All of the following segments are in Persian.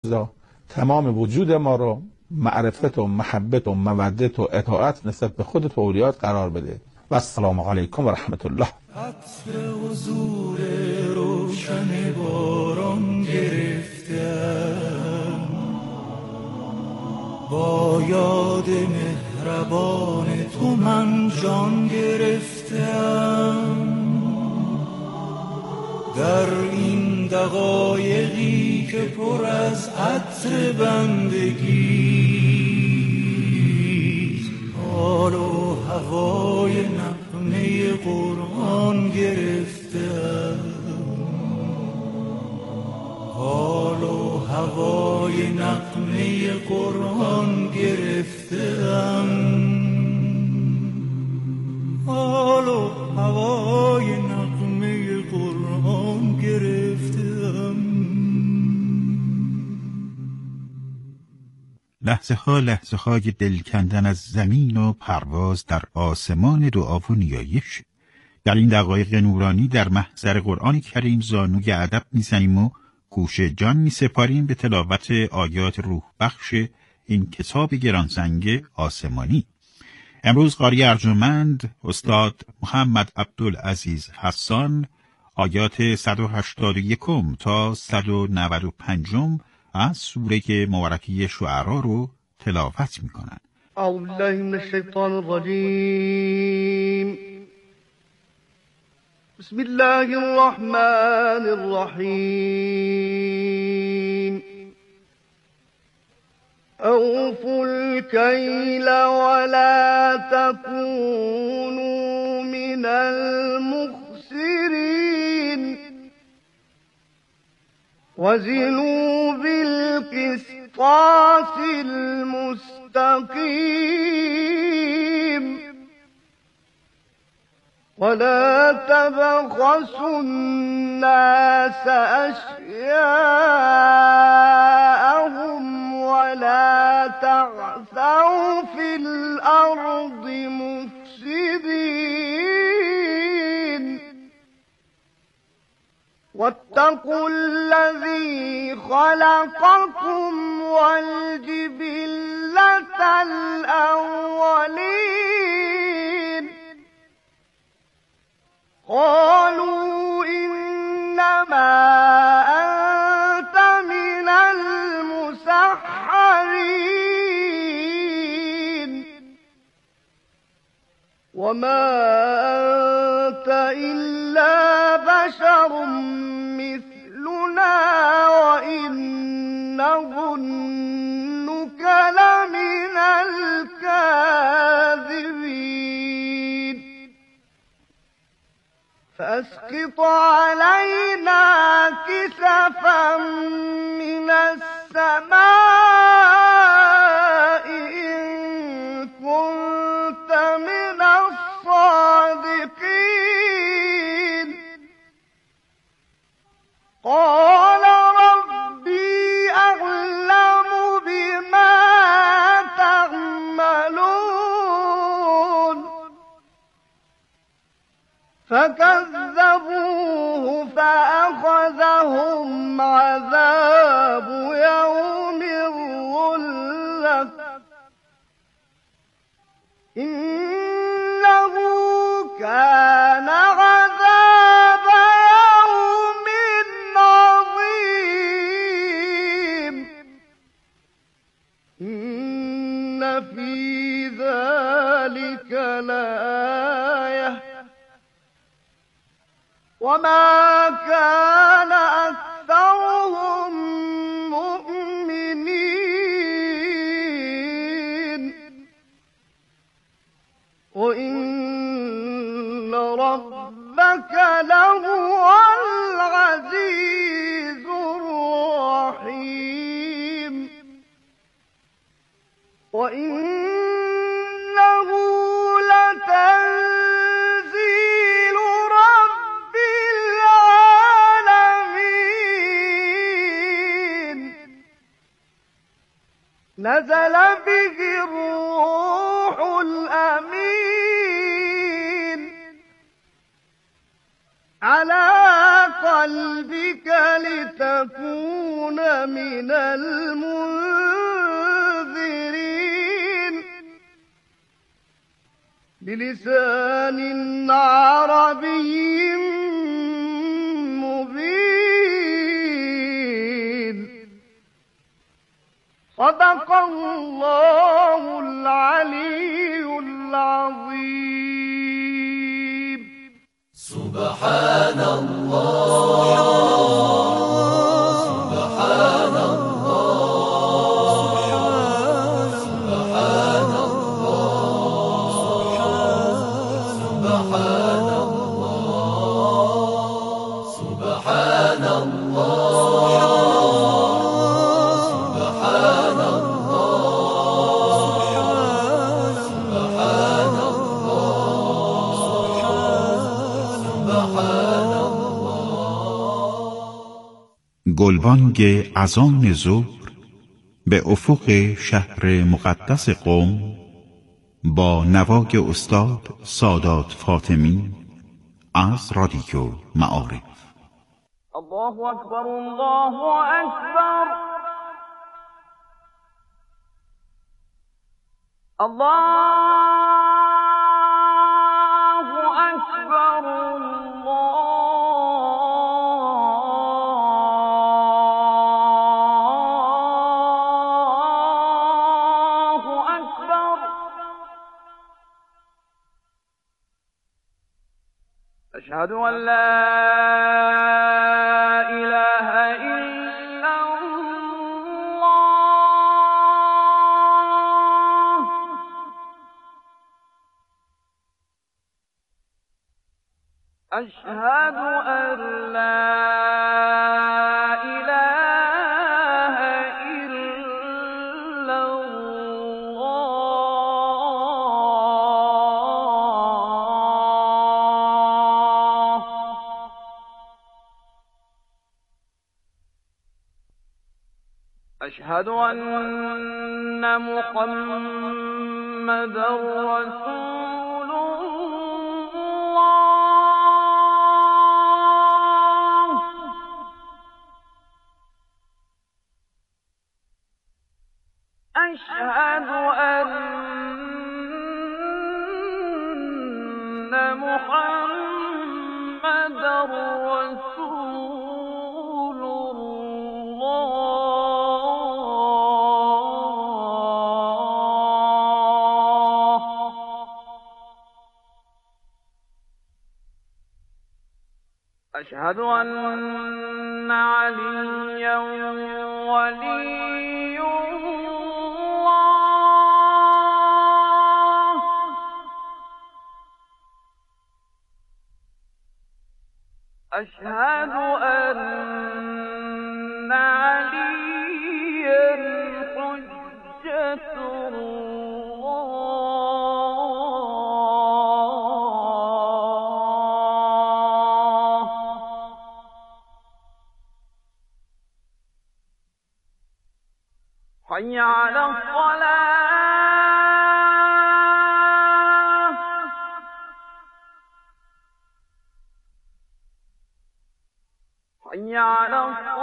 تمام وجود ما رو معرفت و محبت و مودت و اطاعت نسبت به خودت و اولیات قرار بده. و السلام علیکم و رحمت الله. عطر حضور روشن باران گرفتم، با یاد مهربان تو من جان گرفتم. در این دقایقی که پر از عطر بندگی، حال و هوای نغمه قرآن گرفتم، حال و هوای نغمه قرآن گرفتم، حال و هوای نغمه قرآن گرفتم. لحظه های دل کندن از زمین و پرواز در آسمان دعا و نیایش. در این دقایق نورانی در محضر قرآن کریم زانوی ادب میزنیم و گوش جان میسپاریم به تلاوت آیات روح بخش این کتاب گرانسنگ آسمانی. امروز قاری ارجمند استاد محمد عبدالعزیز حسان آیات 181 تا 195 از سوره مبارکه شعرا رو تلاوت میکنند. اعوذ بالله من الشیطان الرجیم. بسم الله الرحمن الرحیم. اوفوا الكيل ولا تكونوا من المخسرين وزنوا بالقسطاس المستقيم ولا تبخسوا الناس أشياءهم ولا تعثوا في الأرض مفسدين واتقوا الذي خلقكم والجبلة الأولين قالوا إنما أنت من المسحرين وما أنت إلا بشر مثلنا وإن نظنك لمن الكاذبين فأسقط علينا كسفا من السماء إن كنت من الصادقين قال ربي أعلم بما تعملون فكذبوه فأخذهم عذاب يوم الظلة إنه كان عذاب يوم عظيم إن في ذلك لآية وما كان أكثرهم مؤمنين وإن ربك لهو العزيز الرحيم وإنه لتنزيل رب العالمين نزل به الروح الأمين على قلبك لتكون من المنذرين بلسان عربي مبين صدق الله العلي العظيم. سبحان الله سبحان الله سبحان الله سبحان الله سبحان الله سبحان الله سبحان گلبانگ اذان ظهر به افق شهر مقدس قم با نوای استاد سادات فاطمی از رادیو معارف. الله اکبر الله اکبر الله اکبر الله اکبر. اشهد ان لا اله الا الله. اشهد ان لا اله الا الله. أشهد أن محمدا رسول الله. أشهد أن محمدا رسول الله. أشهد أن عليا ولي الله. أشهد أن عليا حجة الله. حي على الصلاة. حي على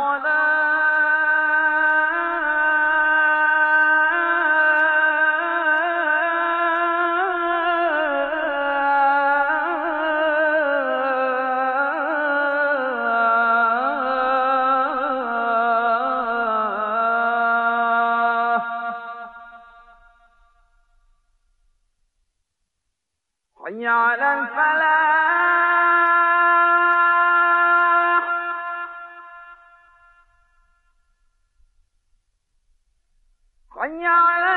الصلاة. حي على الفلاح. حي على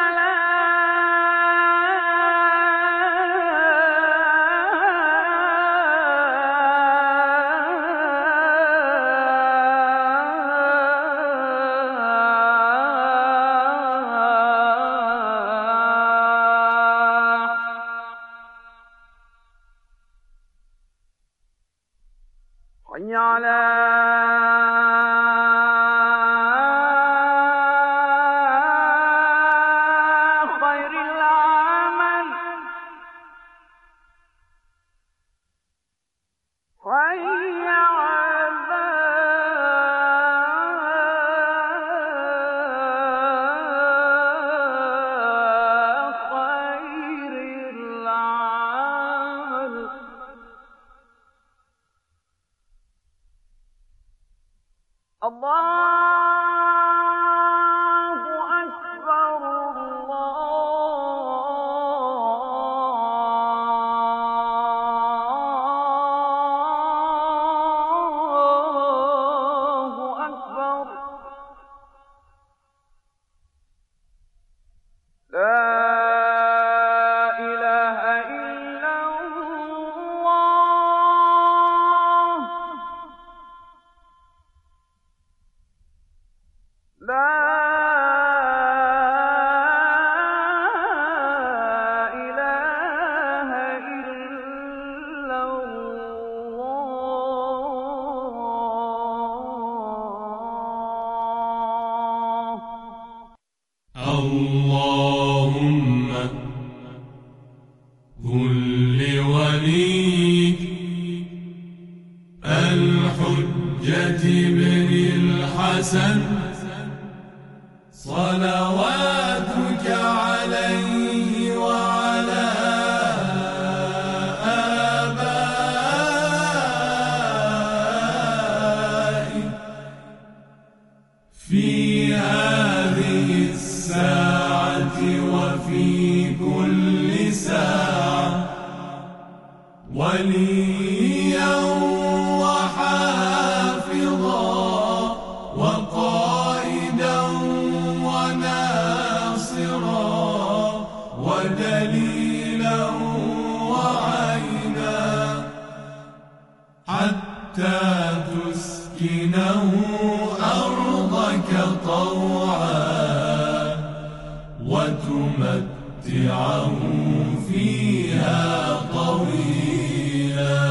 الفلاح. حي على خير العمل. حي على اللهم كن لوليك الحجة بن الحسن صلواتك عليه وعلى آبائه في هذه الساعة وفي كل ساعة وليا وحافظا وقائدا وناصرا ودليلا وعينا حتى تسكنه أرضك طوعا وتمتعه فيها طويلا.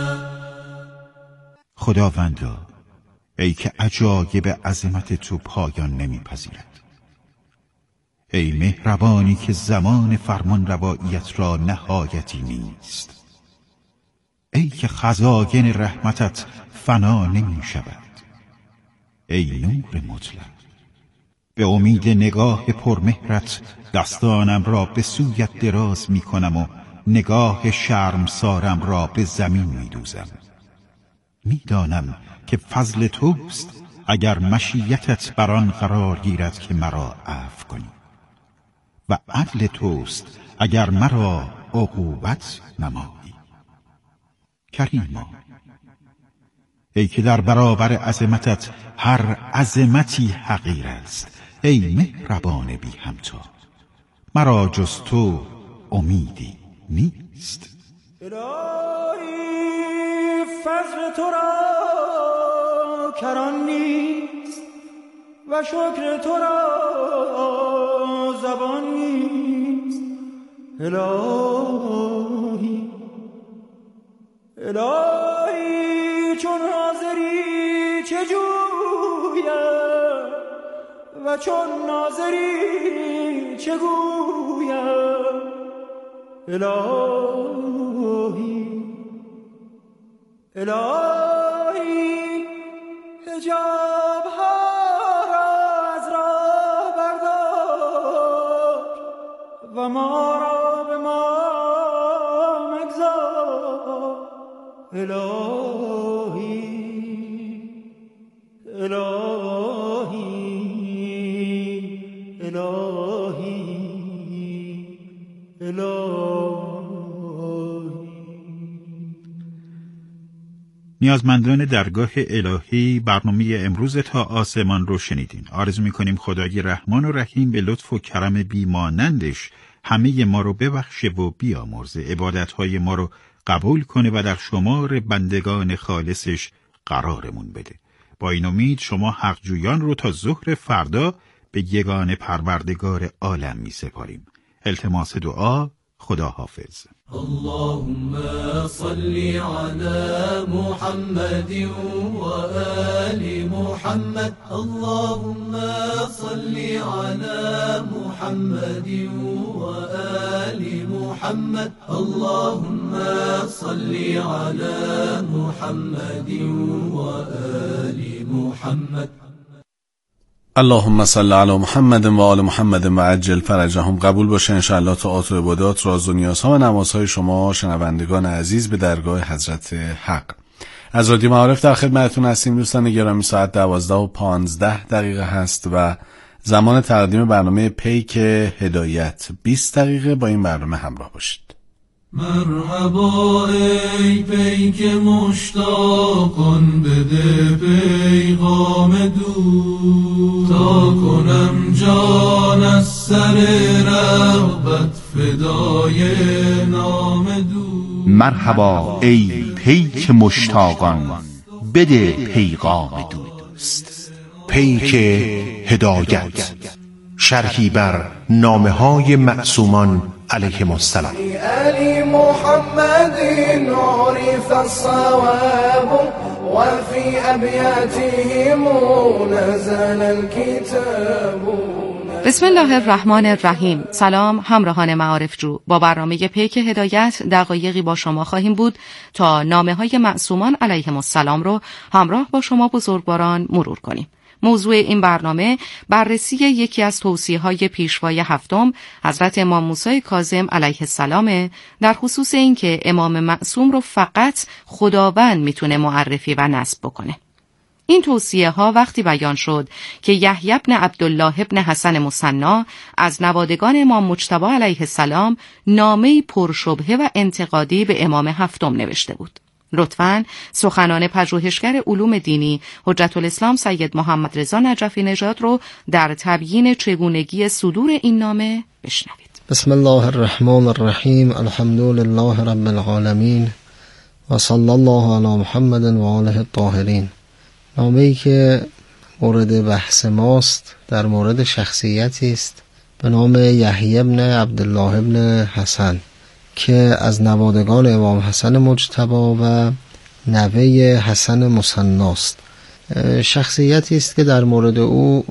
خداوندا، ای که عجایب عظمت تو پایان نمیپذیرد، ای مهربانی که زمان فرمان رواییت را نهایتی نیست، ای که خزائن رحمتت فنا نمی شود، ای نور مطلق، به امید نگاه پرمهرت دستانم را به سویت دراز می کنم و نگاه شرمسارم را به زمین می دوزم. می دانم که فضل توست اگر مشیتت بر آن قرار گیرد که مرا عفو کنی و عدل توست اگر مرا عقوبت نمایی. کریما، ای که در برابر عظمتت هر عظمتی حقیر است، ای مهربان بی همتا، مرا جز تو امیدی نیست. الهی فضل تو را کران نیست و شکر تو را زبان نیست. الهی چون حاضری چه جویم و چون ناظری چه گویم. الهی حجاب ها را از راه بردار و ما را به ما مگذار. الهی نیازمندان درگاه الهی، برنامه امروز تا آسمان رو شنیدین. آرزو می‌کنیم خدای رحمان و رحیم به لطف و کرم بیمانندش همه ما رو ببخشه و بیامرزه، عبادت‌های ما رو قبول کنه و در شمار بندگان خالصش قرارمون بده. با این امید شما حقجویان رو تا ظهر فردا به یگانه پروردگار عالم می‌سپاریم. التماس دعا. خدا حافظ. اللهم صل على محمد وآل محمد. اللهم صل على محمد وآل محمد. اللهم صل على محمد وآل محمد. اللهم صل علی محمد و آل محمد و عجل فرجهم. قبول باشه انشاءالله طاعات و عبادات، راز و نیازها و نمازهای شما شنوندگان عزیز به درگاه حضرت حق. از رادیو معارف در خدمتتون هستیم دوستان گرامی. ساعت 12:15 هست و زمان تقدیم برنامه پیک هدایت. 20 دقیقه با این برنامه همراه باشید. مرحبا ای پیک مشتاقان، بده پیغام دور تا کنم جان از سر رغبت فدای نام دور. مرحبا ای پیک مشتاقان، بده پیغام دوست. پیک هدایت، شرحی بر نامه‌های معصومان علیهم السلام. آل محمد عرف الصواب وفي أبياتهم نزل الكتاب. بسم الله الرحمن الرحیم. سلام همراهان معارف جو، با برنامه پیک هدایت دقایقی با شما خواهیم بود تا نامه‌های معصومان علیهم السلام رو همراه با شما بزرگواران مرور کنیم. موضوع این برنامه بررسی یکی از توصیه‌های پیشوای هفتم حضرت امام موسی کاظم علیه السلام در خصوص اینکه امام معصوم رو فقط خداوند میتونه معرفی و نصب بکنه. این توصیه ها وقتی بیان شد که یحیی بن عبدالله بن حسن مثنی از نوادگان امام مجتبی علیه السلام نامه‌ای پرشبهه و انتقادی به امام هفتم نوشته بود. لطفاً سخنان پژوهشگر علوم دینی حجت الاسلام سید محمد رضا نجفی نژاد رو در تبیین چگونگی صدور این نامه بشنوید. بسم الله الرحمن الرحیم. الحمد لله رب العالمین و صلی الله علی محمد و آله الطاهرین. نامه‌ای که مورد بحث ماست در مورد شخصیتی است به نام یحیی بن عبدالله بن حسن که از نوادگان امام حسن مجتبی و نوه حسن مثنی است. شخصیتی است که در مورد او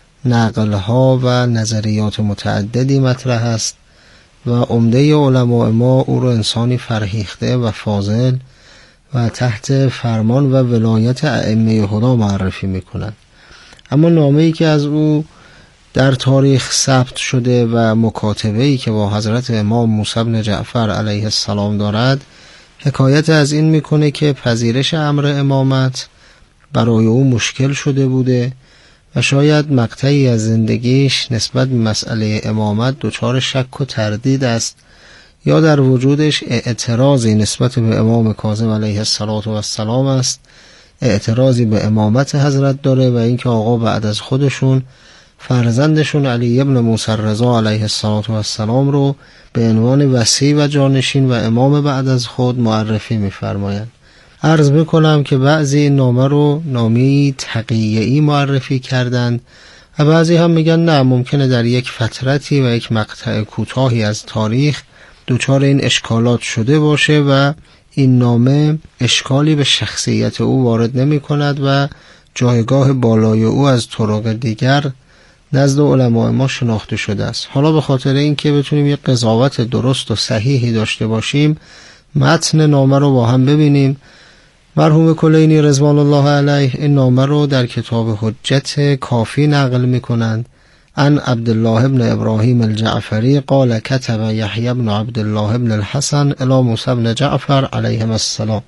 نقل‌ها و نظریات متعددی مطرح است و عمده علماء ما او را انسانی فرهیخته و فاضل و تحت فرمان و ولایت ائمه هدا معرفی میکنند. اما نامه‌ای که از او در تاریخ ثبت شده و مکاتبه‌ای که با حضرت امام موسی بن جعفر علیه السلام دارد حکایت از این میکنه که پذیرش امر امامت برای او مشکل شده بوده و شاید مقطعی از زندگیش نسبت به مسئله امامت دچار شک و تردید است یا در وجودش اعتراضی نسبت به امام کاظم علیه السلام است، اعتراضی به امامت حضرت داره و اینکه آقا بعد از خودشون فرزندشون علی ابن موسی رضا علیه السلام رو به عنوان وصی و جانشین و امام بعد از خود معرفی می‌فرمایند. عرض میکنم که بعضی این نامه رو نامی تقیه‌ای معرفی کردند و بعضی هم میگن نه، ممکنه در یک فترتی و یک مقطع کوتاهی از تاریخ دچار این اشکالات شده باشه و این نامه اشکالی به شخصیت او وارد نمی کند و جایگاه بالای او از طرق دیگر نزد علماء ما شناخته شده است. حالا به خاطر اینکه بتونیم یک قضاوت درست و صحیحی داشته باشیم متن نامه رو با هم ببینیم. مرحوم کلینی رضوان الله علیه این نامه رو در کتاب حجت کافی نقل می کنند. عن عبدالله بن ابراهیم الجعفری قال كتب یحیی بن عبدالله بن الحسن الی موسی بن جعفر علیهم السلام.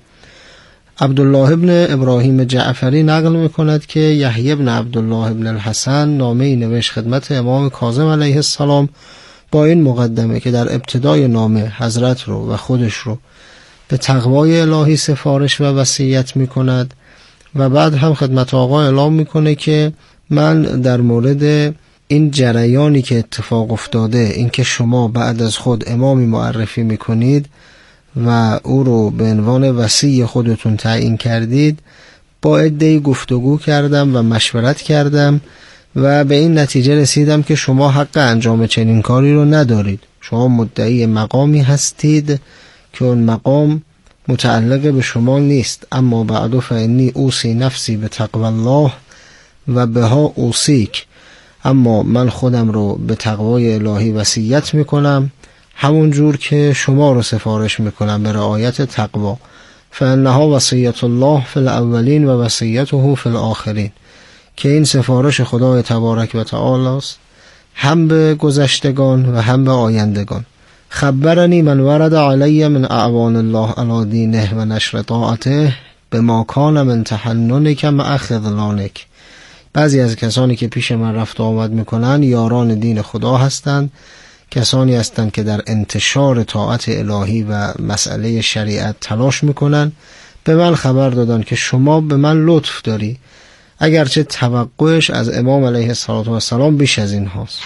عبدالله بن ابراهیم جعفری نقل میکند که یحیی بن عبدالله بن الحسن نامه‌ای نوشت خدمت امام کاظم علیه السلام با این مقدمه که در ابتدای نامه حضرت رو و خودش رو به تقوای الهی سفارش و وصیت میکند و بعد هم خدمت آقا اعلام میکنه که من در مورد این جریانی که اتفاق افتاده، این که شما بعد از خود امامی معرفی میکنید و او رو به عنوان وصی خودتون تعیین کردید، با عده‌ای گفتگو کردم و مشورت کردم و به این نتیجه رسیدم که شما حق انجام چنین کاری رو ندارید. شما مدعی مقامی هستید که اون مقام متعلق به شما نیست. اما بعد فانی اوصی نفسی به تقوی الله و بها اوصیک. اما من خودم رو به تقوای الهی وصیت میکنم همون جور که شما رو سفارش میکنم به رعایت تقوا. فانها وصیت الله فی الاولین و وصیته فی الاخرین، که این سفارش خدای تبارک و تعالی است هم به گذشتگان و هم به آیندگان. خبرنی من ورد علی من اعوان الله علی دینه و نشر طاعته بما کان من تحننک مع خذلانک. بعضی از کسانی که پیش من رفت و آمد میکنن یاران دین خدا هستند، کسانی هستند که در انتشار طاعت الهی و مسئله شریعت تلاش میکنن. به من خبر دادن که شما به من لطف داری، اگرچه توقعش از امام علیه السلام بیش از این هاست.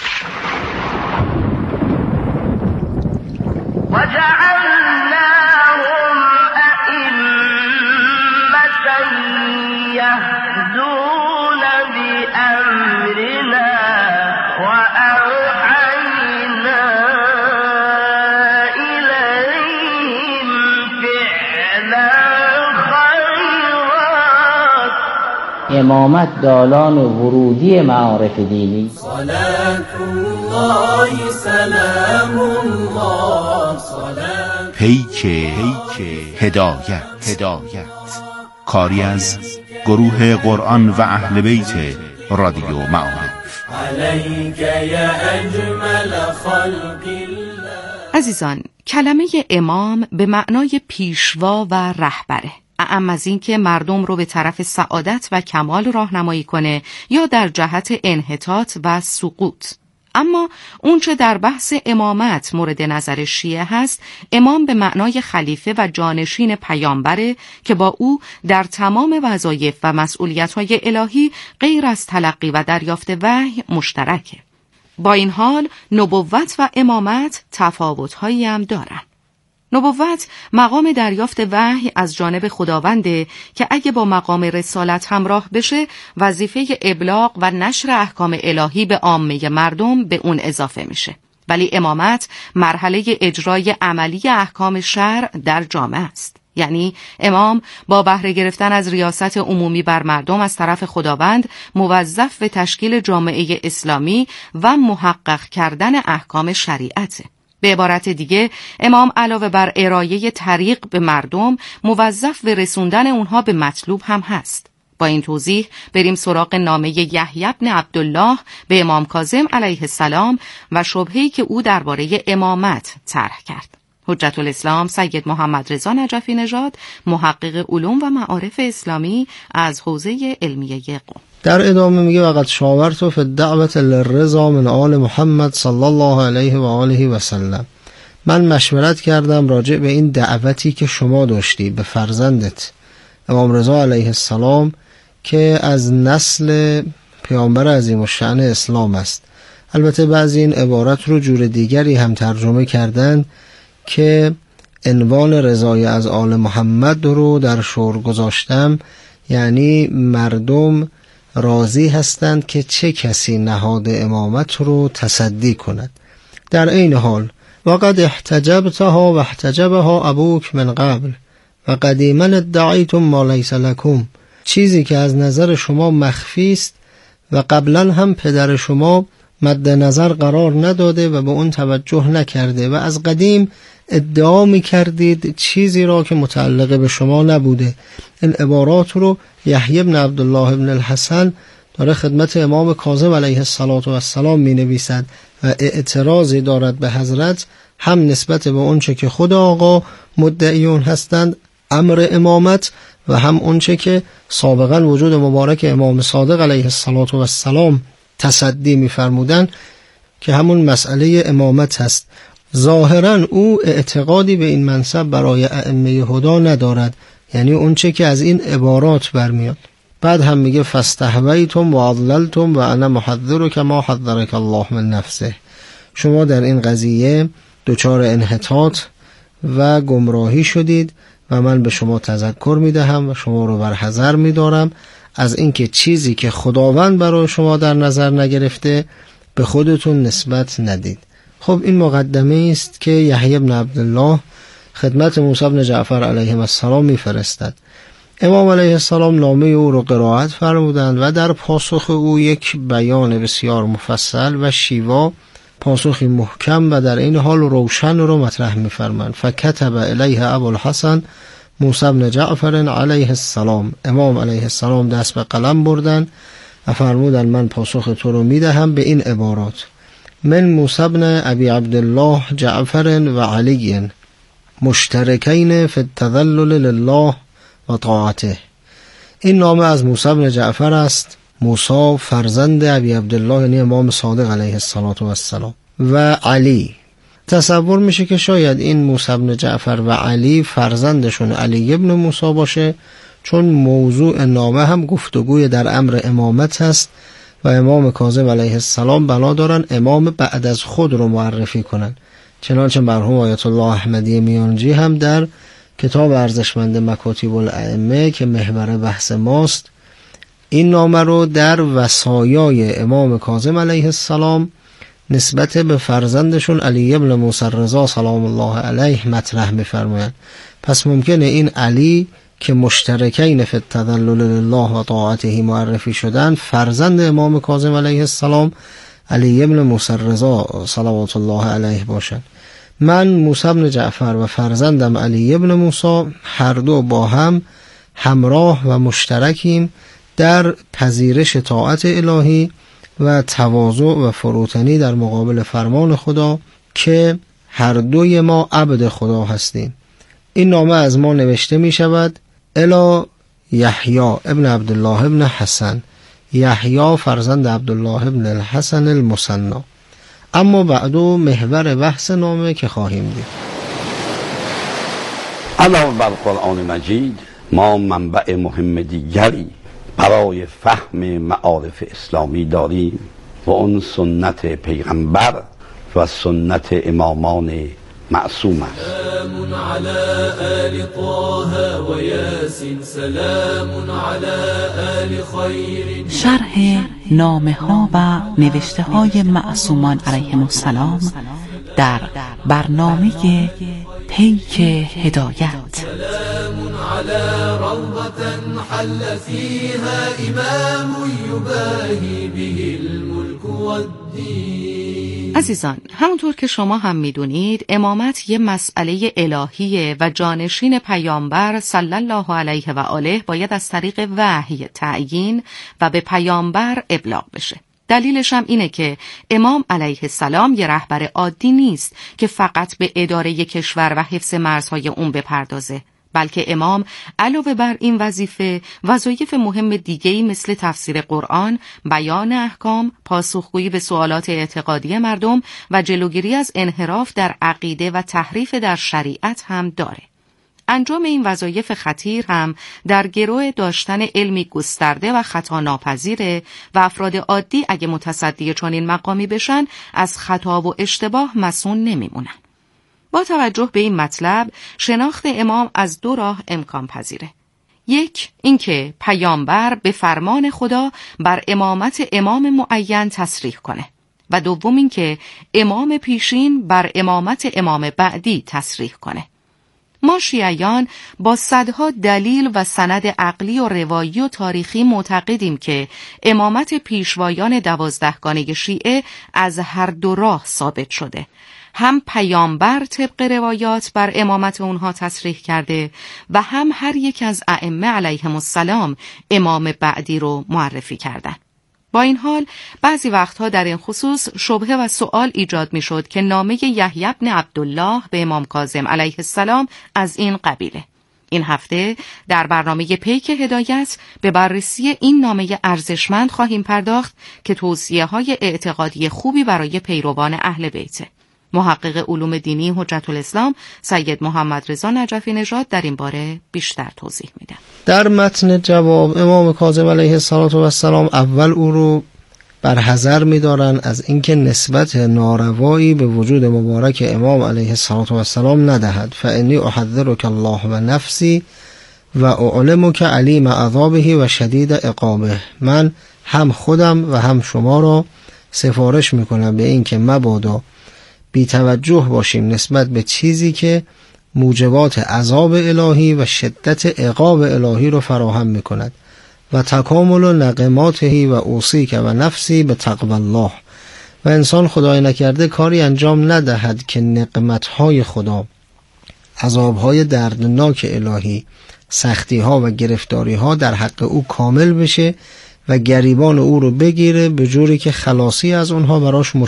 امامت دالان ورودی معارف دینی. صلات الله سلام الله صلات پیک هدایت کاری از گروه قرآن و اهل بیت رادیو معارف. علیک یا اجمل خلق الله. عزیزان، کلمه امام به معنای پیشوا و رهبره، اعم از این که مردم رو به طرف سعادت و کمال راهنمایی کنه یا در جهت انحطاط و سقوط. اما اونچه در بحث امامت مورد نظر شیعه هست، امام به معنای خلیفه و جانشین پیامبره که با او در تمام وظایف و مسئولیت‌های الهی غیر از تلقی و دریافت وحی مشترکه. با این حال نبوت و امامت تفاوت‌هایی هم دارن. نبوت مقام دریافت وحی از جانب خداونده که اگه با مقام رسالت همراه بشه، وظیفه ابلاغ و نشر احکام الهی به عامه مردم به اون اضافه میشه. ولی امامت مرحله اجرای عملی احکام شرع در جامعه است. یعنی امام با بهره گرفتن از ریاست عمومی بر مردم از طرف خداوند موظف به تشکیل جامعه اسلامی و محقق کردن احکام شریعته. به عبارت دیگه، امام علاوه بر ارائه طریق به مردم، موظف به رسوندن اونها به مطلوب هم هست. با این توضیح بریم سراغ نامه یحیی بن عبدالله به امام کاظم علیه السلام و شبهه‌ای که او درباره امامت طرح کرد. حجت الاسلام سید محمد رضا نجفی نژاد، محقق علوم و معارف اسلامی از حوزه علمیه قم. در ادامه میگه وقد شاورت فی الدعوة للرضا من آل محمد صلی الله علیه و آله و سلم. من مشورت کردم راجع به این دعوتی که شما داشتی به فرزندت امام رضا علیه السلام که از نسل پیامبر عظیم الشأن اسلام است. البته بعضی این عبارت رو جور دیگری هم ترجمه کردن که عنوان رضای از آل محمد رو در شور گذاشتم، یعنی مردم راضی هستند که چه کسی نهاد امامت رو تصدی کند. در این حال وقد احتجبتها و احتجبها ابوک من قبل و قدیما ادعیتم ما لیس لکم. چیزی که از نظر شما مخفی است و قبلا هم پدر شما مد نظر قرار نداده و به اون توجه نکرده و از قدیم ادعا می کردید چیزی را که متعلق به شما نبوده. این عبارات رو یحیی بن عبدالله بن الحسن داره خدمت امام کاظم علیه السلام می نویسد و اعتراضی دارد به حضرت، هم نسبت به اونچه که خود آقا مدعیون هستند امر امامت و هم اونچه که سابقا وجود مبارک امام صادق علیه السلام تصدی می فرمودن که همون مسئله امامت هست. ظاهرا او اعتقادی به این منصب برای ائمه هدا ندارد، یعنی اونچه که از این عبارات برمیاد. بعد هم میگه فاستحویتم و اضللتم و انا محذرک ما حذرک الله من نفسه. شما در این قضیه دچار انحطاط و گمراهی شدید و من به شما تذکر میدهم و شما رو بر حذر میدارم از اینکه چیزی که خداوند برای شما در نظر نگرفته به خودتون نسبت ندید. خب این مقدمه است که یحیی بن عبدالله خدمت موسی بن جعفر علیه السلام میفرستد. امام علیه السلام نامه او رو قرائت فرمودند و در پاسخ او یک بیان بسیار مفصل و شیوا، پاسخی محکم و در این حال روشن رو مطرح می‌فرمایند. فکتب الیه ابوالحسن موسی بن جعفر علیه السلام. امام علیه السلام دست به قلم بردند و فرمودند من پاسخ تو رو میدهم به این عبارات: من موسی بن ابی عبدالله جعفر و علی مشترکین فی التذلل لله و طاعته. این نامه از موسی بن جعفر است. موسی فرزند ابی عبدالله یعنی امام صادق علیه السلام و علی. تصور میشه که شاید این موسی بن جعفر و علی فرزندشون علی ابن موسی باشه، چون موضوع نامه هم گفتگوی در امر امامت هست و امام کاظم علیه السلام بنا دارن امام بعد از خود رو معرفی کنن. چنانچه مرحوم آیت الله احمدی میانجی هم در کتاب ارزشمند مکاتیب الائمه که محور بحث ماست این نامه رو در وصایای امام کاظم علیه السلام نسبت به فرزندشون علی ابن موسی رضا سلام الله علیه مطرح می‌فرمایند. پس ممکنه این علی که مشترکین فی التذلل لله و طاعته معرفی شدن فرزند امام کاظم علیه السلام علی ابن موسی رضا صلوات الله علیه باشند. من موسی بن جعفر و فرزندم علی ابن موسی هر دو با هم همراه و مشترکیم در پذیرش طاعت الهی و تواضع و فروتنی در مقابل فرمان خدا که هر دوی ما عبد خدا هستیم. این نامه از ما نوشته می شود الی یحیی ابن عبدالله ابن حسن، یحیی فرزند عبدالله ابن الحسن المثنی. اما بعدو محور بحث نامه که خواهیم دید. علاوه بر قرآن مجید ما منبع مهم دیگری برای فهم معارف اسلامی داریم و اون سنت پیغمبر و سنت امامان معصوم است. سلام علی آل طه و یاسین، سلام علی آل خیر. شرح نامه ها و نوشته های معصومان علیهم السلام در برنامه پیک هدایت. سلام علی روضة حل فيها امام یباهی به الملک والدین. عزیزان، همونطور که شما هم میدونید امامت یه مسئله الهیه و جانشین پیامبر صلی الله علیه و آله باید از طریق وحی تعیین و به پیامبر ابلاغ بشه. دلیلش هم اینه که امام علیه السلام یه رهبر عادی نیست که فقط به اداره کشور و حفظ مرزهای اون بپردازه، بلکه امام علاوه بر این وظیفه وظایف مهم دیگه‌ای مثل تفسیر قرآن، بیان احکام، پاسخگویی به سوالات اعتقادی مردم و جلوگیری از انحراف در عقیده و تحریف در شریعت هم داره. انجام این وظایف خطیر هم در گرو داشتن علمی گسترده و خطا ناپذیره و افراد عادی اگه متصدی چنین مقامی بشن از خطا و اشتباه مصون نمیمونن. با توجه به این مطلب شناخت امام از دو راه امکان پذیره. یک، اینکه پیامبر به فرمان خدا بر امامت امام معین تصریح کنه و دوم اینکه امام پیشین بر امامت امام بعدی تصریح کنه. ما شیعیان با صدها دلیل و سند عقلی و روایی و تاریخی معتقدیم که امامت پیشوایان 12گانه شیعه از هر دو راه ثابت شده. هم پیامبر طبق روایات بر امامت اونها تصریح کرده و هم هر یک از ائمه علیهم السلام امام بعدی رو معرفی کردن. با این حال بعضی وقتها در این خصوص شبهه و سوال ایجاد می شد که نامه یحیی بن عبدالله به امام کاظم علیه السلام از این قبیله. این هفته در برنامه پیک هدایت به بررسی این نامه ارزشمند خواهیم پرداخت که توصیه‌های اعتقادی خوبی برای پیروان اهل بیته. محقق علوم دینی حجت الاسلام سید محمد رضا نجفی نژاد در این باره بیشتر توضیح میدن. در متن جواب امام کاظم علیه السلام اول او رو برحذر می‌دارن از اینکه نسبت ناروایی به وجود مبارک امام علیه السلام ندهد. فانی احذرک الله و نفسی و اعلمک علیم عذابه و شدید عقابه. من هم خودم و هم شما را سفارش میکنم به اینکه مبادا بی توجه باشیم نسبت به چیزی که موجبات عذاب الهی و شدت عقاب الهی رو فراهم میکند و تکامل نقماته و اوصیک و نفسی به تقوی الله. و انسان خدای نکرده کاری انجام ندهد که نقمتهای خدا، عذابهای دردناک الهی، سختیها و گرفتاریها در حق او کامل بشه و گریبان او رو بگیره به جوری که خلاصی از اونها براش